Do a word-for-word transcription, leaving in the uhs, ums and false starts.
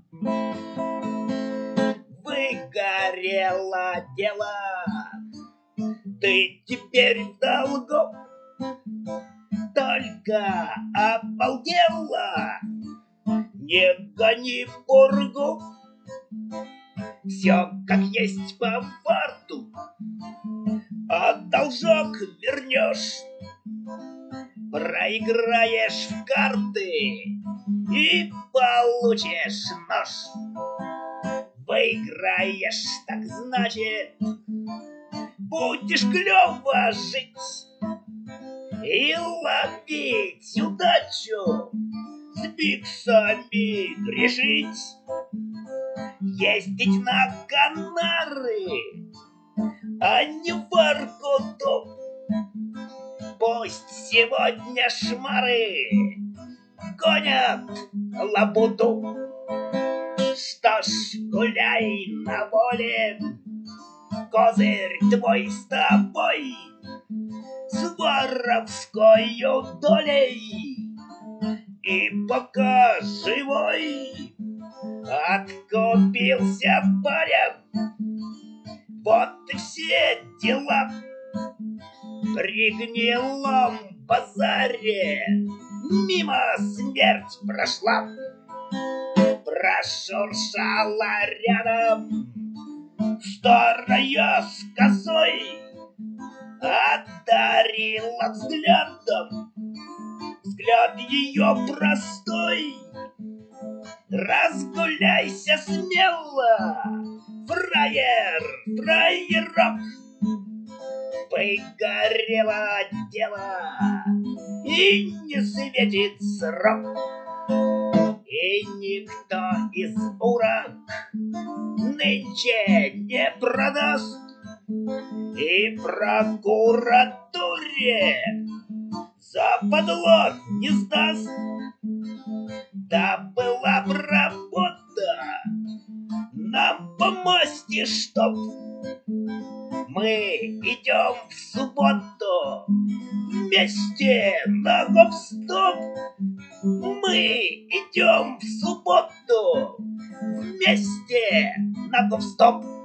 Выгорело дело, ты теперь в долгу, только обалдела. Не гони пургу, все как есть по фарту, а должок вернешь. Проиграешь в карты и получишь нож. Выиграешь, так значит, будешь клёво жить и ловить удачу, с биксами грешить, ездить на Канары, а не в Воркуту. Пусть сегодня шмары гонят лабуду. Что ж, гуляй на воле, козырь твой с тобой, с воровскою долей. И пока живой откупился паря, вот и все дела. При гнилом базаре мимо смерть прошла, прошуршала рядом старая с косой, одарила взглядом, взгляд ее простой. Разгуляйся смело, фраер, фраерок, выгорело дело и не светит срок. И никто из урок нынче не продаст, и прокуратуре западло не сдаст. Да была б работа нам по масти, чтоб мы идем в субботу вместе на гоп-стоп. Мы идем в субботу вместе на гоп-стоп.